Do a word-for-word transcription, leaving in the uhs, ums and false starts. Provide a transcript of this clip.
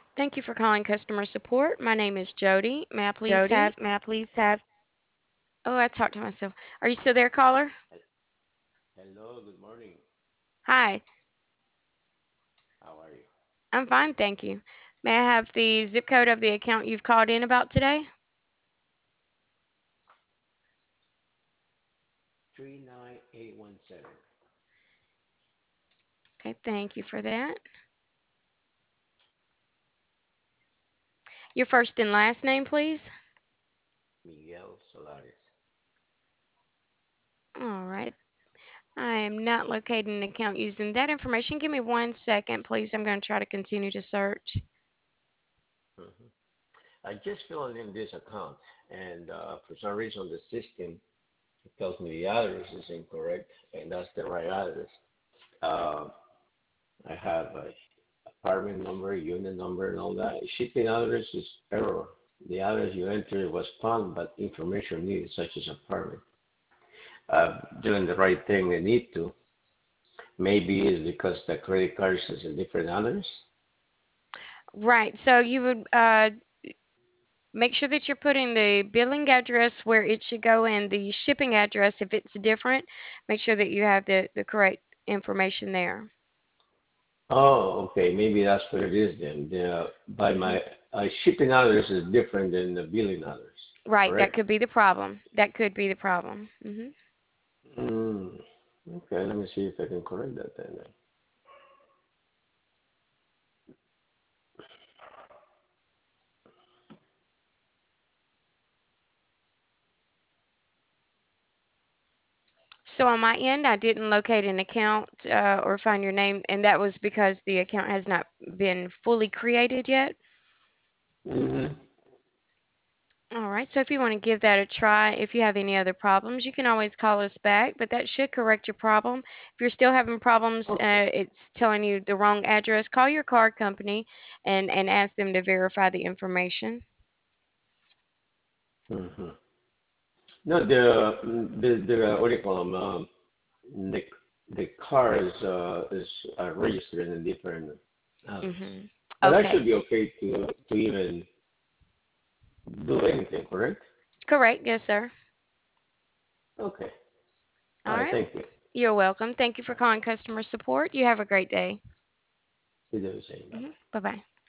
Thank you for calling customer support. My name is Jody. May I please Jody, have? may I please have? Oh, I talked to myself. Are you still there, caller? Hel- Hello, good morning. Hi. How are you? I'm fine, thank you. May I have the zip code of the account you've called in about today? three nine eight one seven. Okay, thank you for that. Your first and last name, please. Miguel Solares. All right. I am not locating an account using that information. Give me one second, please. I'm going to try to continue to search. hmm I just filled in this account, and uh, for some reason the system tells me the address is incorrect, and that's the right address. Uh, I have a apartment number, unit number, and all that. Shipping address is error. The address you entered was found, but information needed, such as apartment. Uh, doing the right thing I need to. Maybe it's because the credit card is a different address. Right. So you would uh, make sure that you're putting the billing address where it should go and the shipping address, if it's different, make sure that you have the, the correct information there. Oh, okay. Maybe that's what it is then. The, by Hmm. my uh, shipping address is different than the billing address, Right. That correct? could be the problem. That could be the problem. Hmm. Mm, okay, let me see if I can correct that then. So on my end, I didn't locate an account uh, or find your name, and that was because the account has not been fully created yet. Mm-hmm. All right, so if you want to give that a try, if you have any other problems, you can always call us back, but that should correct your problem. If you're still having problems, Okay. uh, it's telling you the wrong address, call your card company and, and ask them to verify the information. Mm-hmm. No, the the the what do you call them? Um, the the car is uh is uh, registered in a different address, Hmm. but that should Okay, be okay to to even do anything, correct? correct. Yes, sir. Okay. All All right. right. Thank you. You're welcome. Thank you for Bye. calling customer support. You have a great day. You do the same. Bye. Hmm. Bye bye.